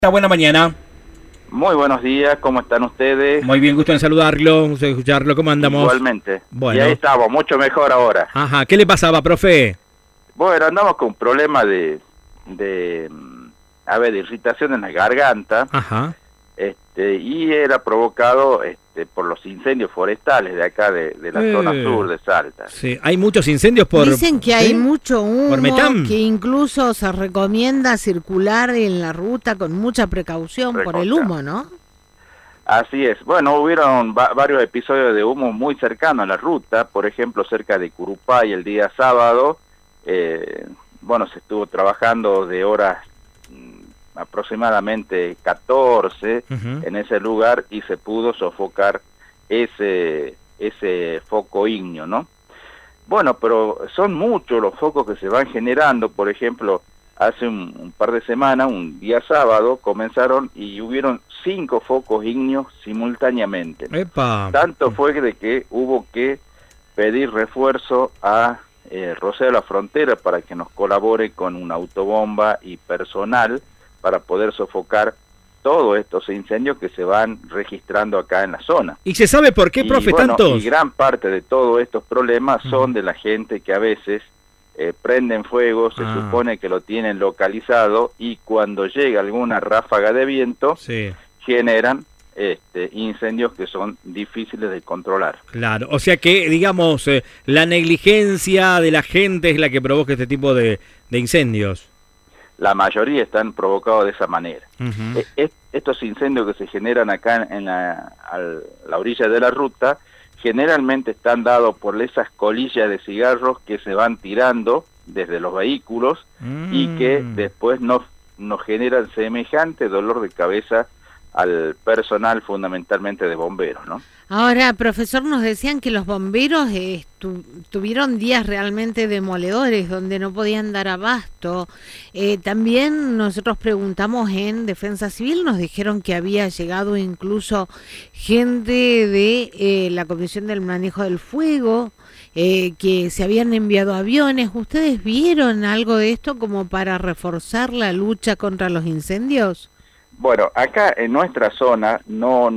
Buena mañana. Muy buenos días, ¿cómo están ustedes? Muy bien, gusto en saludarlo, gusto en escucharlo, ¿cómo andamos? Igualmente. Bueno. Y ahí estamos, mucho mejor ahora. Ajá, ¿qué le pasaba, profe? Bueno, andamos con un problema de irritación en la garganta. Ajá. Y era provocado por los incendios forestales de acá, de la zona sur de Salta. Sí, hay muchos incendios por... Dicen que hay mucho ¿Por humo, metán? que incluso se recomienda circular en la ruta con mucha precaución por el humo, ¿no? Así es. Bueno, hubieron varios episodios de humo muy cercanos a la ruta, por ejemplo, cerca de Curupay el día sábado. Bueno, se estuvo trabajando de horas aproximadamente 14 en ese lugar y se pudo sofocar ese foco ígneo, ¿no? Bueno, pero son muchos los focos que se van generando. Por ejemplo, hace un par de semanas, un día sábado, comenzaron y hubieron 5 focos ígneos simultáneamente. ¡Epa! Tanto fue de que hubo que pedir refuerzo a Roceo de la Frontera para que nos colabore con una autobomba y personal para poder sofocar todos estos incendios que se van registrando acá en la zona. ¿Y se sabe por qué, profe, tantos? Y gran parte de todos estos problemas son de la gente que a veces prenden fuego, se supone que lo tienen localizado, y cuando llega alguna ráfaga de viento, generan incendios que son difíciles de controlar. Claro, o sea que, digamos, la negligencia de la gente es la que provoca este tipo de incendios. La mayoría están provocados de esa manera. Estos incendios que se generan acá en la orilla de la ruta, generalmente están dados por esas colillas de cigarros que se van tirando desde los vehículos y que después nos generan semejante dolor de cabeza al personal, fundamentalmente de bomberos, ¿no? Ahora, profesor, nos decían que los bomberos tuvieron días realmente demoledores donde no podían dar abasto. También nosotros preguntamos en Defensa Civil, nos dijeron que había llegado incluso gente de la Comisión del Manejo del Fuego, que se habían enviado aviones. ¿Ustedes vieron algo de esto como para reforzar la lucha contra los incendios? Bueno, acá en nuestra zona no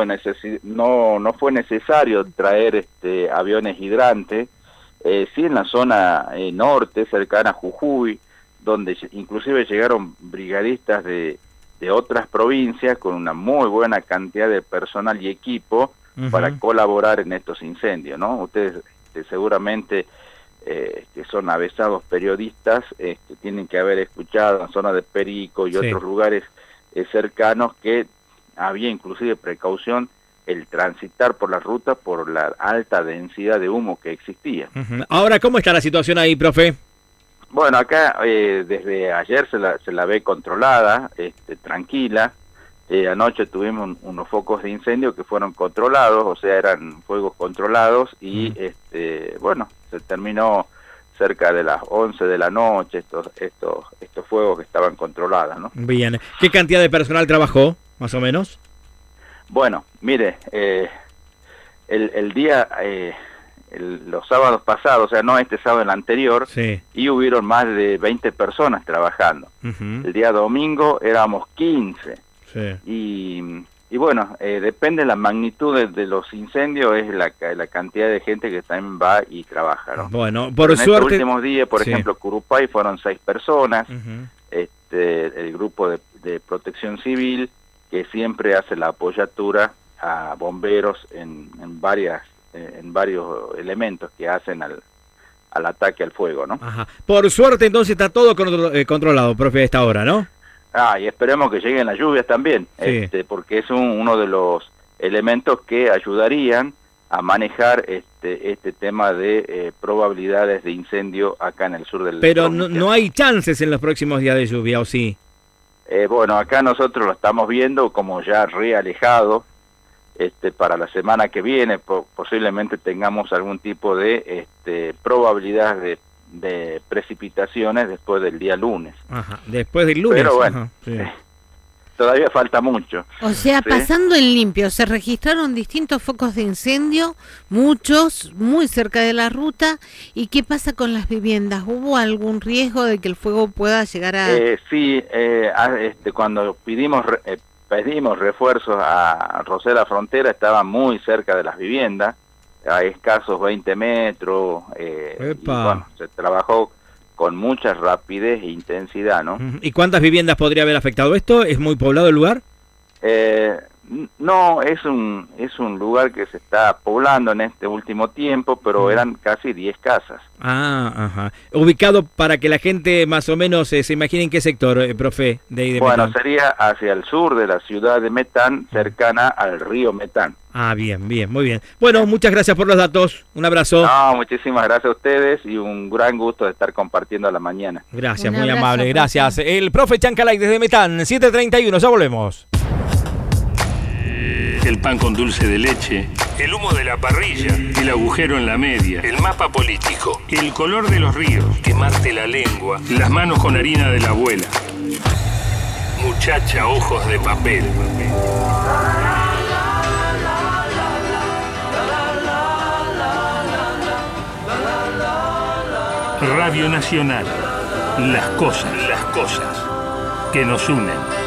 fue necesario traer aviones hidrantes. Sí, en la zona norte, cercana a Jujuy, donde inclusive llegaron brigadistas de otras provincias con una muy buena cantidad de personal y equipo para colaborar en estos incendios, ¿no? Ustedes seguramente que son avesados periodistas, tienen que haber escuchado en la zona de Perico y otros lugares cercanos que había inclusive precaución el transitar por la ruta por la alta densidad de humo que existía. Ahora, ¿cómo está la situación ahí, profe? Bueno, acá desde ayer se la ve controlada, tranquila. Anoche tuvimos unos focos de incendio que fueron controlados, o sea, eran fuegos controlados y bueno, se terminó cerca de las 11 de la noche estos fuegos que estaban controlados, ¿no? Bien. ¿Qué cantidad de personal trabajó, más o menos? Bueno, mire, el día, los sábados pasados, o sea, no este sábado, el anterior, y hubieron más de 20 personas trabajando. El día domingo éramos 15. Y bueno, depende de la magnitud de los incendios, es la cantidad de gente que también va y trabaja, ¿no? Bueno, por Pero suerte... en estos últimos días, por ejemplo, Curupay fueron 6 personas, el grupo de protección civil, que siempre hace la apoyatura a bomberos en varios elementos que hacen al ataque al fuego, ¿no? Por suerte, entonces, está todo controlado, profe, a esta hora, ¿no? Y esperemos que lleguen las lluvias también, porque es uno de los elementos que ayudarían a manejar este tema de probabilidades de incendio acá en el sur del país. Pero no hay chances en los próximos días de lluvia, ¿o sí? Bueno, acá nosotros lo estamos viendo como ya realejado. Para la semana que viene posiblemente tengamos algún tipo de probabilidad de precipitaciones después del día lunes. Después del lunes. Pero bueno, todavía falta mucho. O sea, ¿sí? pasando en limpio, se registraron distintos focos de incendio, muchos muy cerca de la ruta. ¿Y qué pasa con las viviendas? ¿Hubo algún riesgo de que el fuego pueda llegar a...? Sí, cuando pedimos refuerzos a Rosela Frontera, estaba muy cerca de las viviendas, a escasos 20 metros, y bueno, se trabajó con mucha rapidez e intensidad, ¿no? ¿Y cuántas viviendas podría haber afectado esto? ¿Es muy poblado el lugar? No, es un lugar que se está poblando en este último tiempo, pero eran casi 10 casas. Ajá. Ubicado para que la gente más o menos se imagine en qué sector, profe, de ahí de Bueno, Metán. sería hacia el sur de la ciudad de Metán, cercana al río Metán. Bien, muy bien. Bueno, muchas gracias por los datos. Un abrazo. No, muchísimas gracias a ustedes y un gran gusto de estar compartiendo a la mañana. Gracias, Un muy abrazo, amable. profe. Gracias. El profe Chancalay desde Metán, 7:31. Ya volvemos. El pan con dulce de leche, el humo de la parrilla, el agujero en la media, el mapa político, el color de los ríos, quemarte la lengua, las manos con harina de la abuela. Muchacha, ojos de papel. Radio Nacional. Las cosas que nos unen.